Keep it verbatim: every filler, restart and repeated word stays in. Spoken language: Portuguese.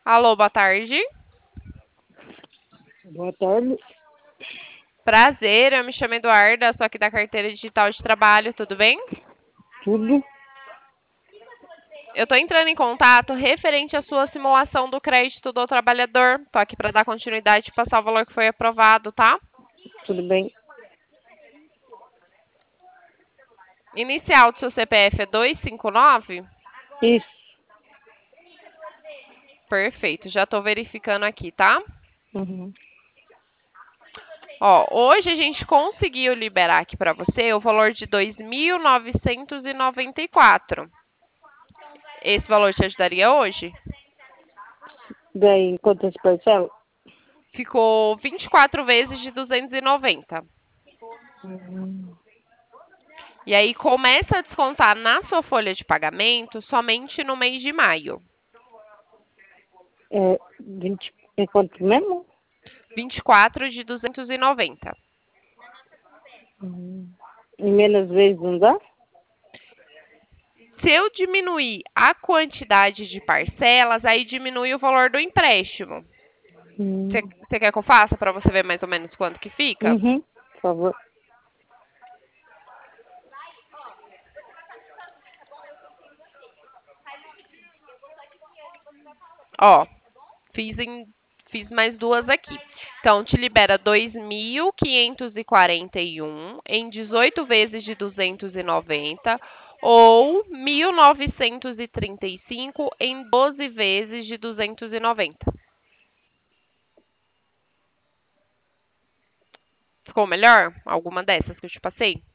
Alô, boa tarde. Boa tarde. Prazer, eu me chamo Eduarda, sou aqui da carteira digital de trabalho, tudo bem? Tudo? Eu estou entrando em contato referente à sua simulação do crédito do trabalhador. Estou aqui para dar continuidade e passar o valor que foi aprovado, tá? Tudo bem? Inicial do seu C P F é dois cinco nove? Isso. Perfeito, já estou verificando aqui, tá? Uhum. Ó, hoje a gente conseguiu liberar aqui para você o valor de dois mil novecentos e noventa e quatro. Esse valor te ajudaria hoje? Daí, quantas parcelas? Ficou vinte e quatro vezes de duzentos e noventa. Uhum. E aí começa a descontar na sua folha de pagamento somente no mês de maio. É, vinte, é quanto mesmo? vinte e quatro de duzentos e noventa. Uhum. E menos vezes não dá? Se eu diminuir a quantidade de parcelas, aí diminui o valor do empréstimo. Uhum. Você quer que eu faça para você ver mais ou menos quanto que fica? Uhum. Por favor. Ó, fiz, em, fiz mais duas aqui. Então, te libera dois mil quinhentos e quarenta e um em dezoito vezes de duzentos e noventa ou mil novecentos e trinta e cinco em doze vezes de duzentos e noventa. Ficou melhor? Alguma dessas que eu te passei?